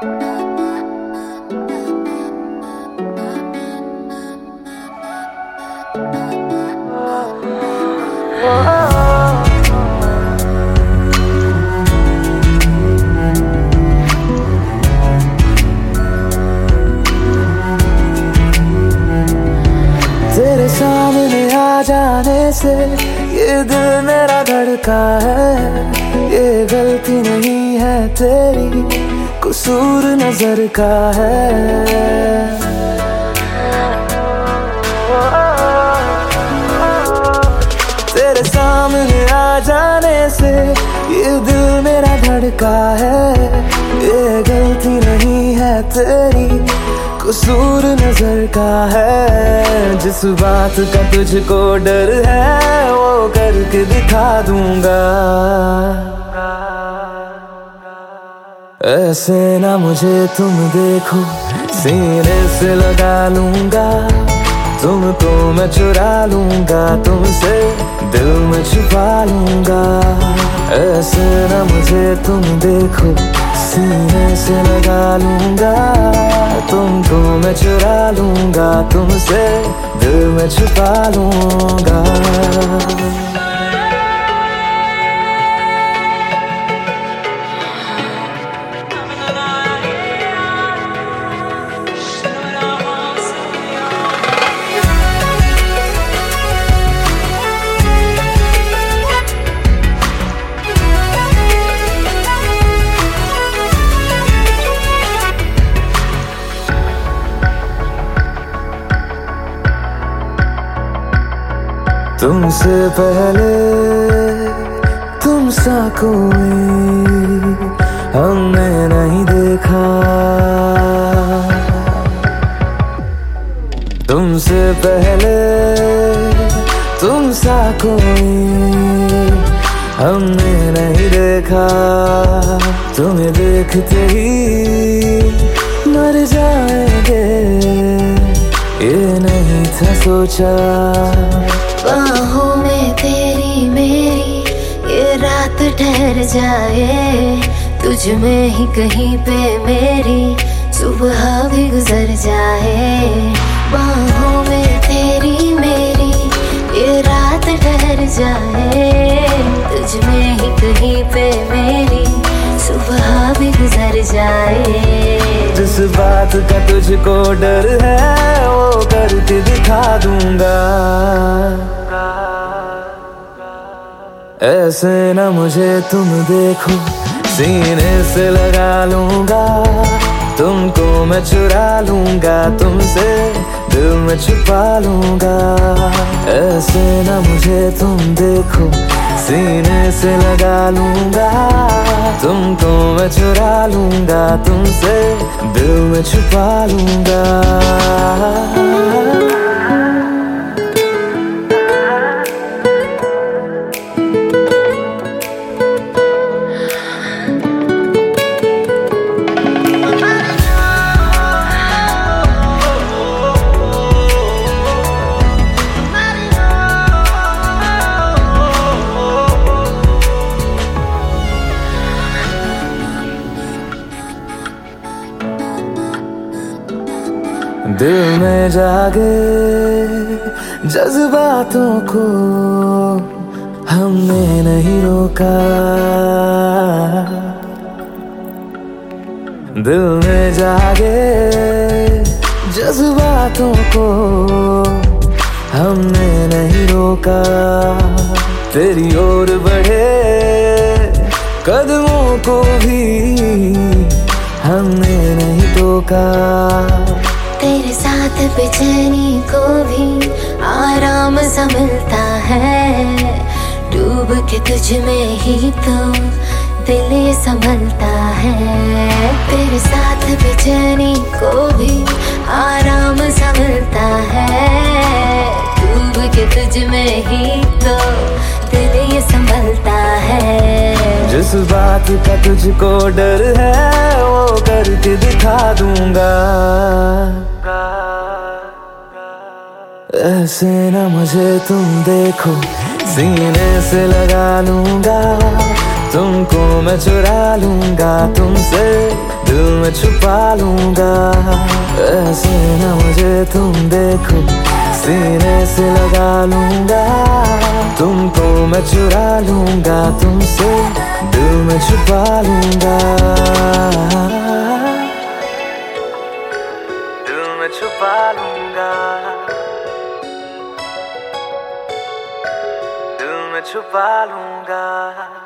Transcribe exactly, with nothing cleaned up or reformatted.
तेरे सामने आ जाने से ये दिल मेरा धड़का है। ये गलती नहीं है तेरी, कसूर नजर का है। तेरे सामने आ जाने से ये दिल मेरा धड़का है। ये गलती नहीं है तेरी, कसूर नजर का है। जिस बात का तुझको डर है वो करके दिखा दूंगा। ऐसे ना मुझे तुम देखो, सीने से लगा लूंगा। तुमको मैं चुरा लूंगा, तुमसे दिल में छुपा लूंगा। ऐसे ना मुझे तुम देखो, सीने से लगा लूंगा। तुमको मैं चुरा लूंगा, तुमसे दिल में छुपा लूंगा। तुमसे पहले तुम सा कोई हमने नहीं देखा। तुमसे पहले तुम सा कोई हमने नहीं देखा। तुम्हें देखते ही मर जाएंगे, ये नहीं था सोचा। बाहों में तेरी मेरी ये रात ठहर जाए। तुझ में ही कहीं पे मेरी सुबह भी गुजर जाए। बाहों में तेरी मेरी ये रात ठहर जाए। तुझ में ही कहीं पे मेरी सुबह भी गुजर जाए। जिस बात का तुझको डर है वो करके दिखा दूंगा। ऐसे ना मुझे तुम देखो, सीने से लगा लूंगा। तुमको मैं चुरा लूंगा, तुमसे दिल में छुपा लूंगा। ऐसे ना मुझे तुम देखो, सीने से लगा लूंगा। तुमको मैं चुरा लूंगा, तुमसे दिल में छुपा लूंगा। दिल में जागे जज्बातों को हमने नहीं रोका। दिल में जागे जज्बातों को हमने नहीं रोका। तेरी ओर बढ़े कदमों को भी हमने नहीं टोका। तेरे साथ बेचैनी को भी आराम सा मिलता है। डूब के तुझ में ही तो दिल ये संभलता है। तेरे साथ बेचैनी को भी आराम सा मिलता है। डूब के तुझ में ही तो दिल ये संभलता है। जिस बात का तुझको डर है वो करके दिखा दूंगा। ऐसे ना मुझे तुम देखो, सीने से लगा लूंगा। तुमको मैं चुरा लूंगा, तुमसे दिल में छुपा लूंगा। ऐसे न मुझे तुम देखो, सीने से लगा लूंगा। तुमको मैं चुरा लूंगा, तुमसे दिल में छुपा लूंगा। दिल में छुपा लूंगा, दिल में छुपा लूंगा।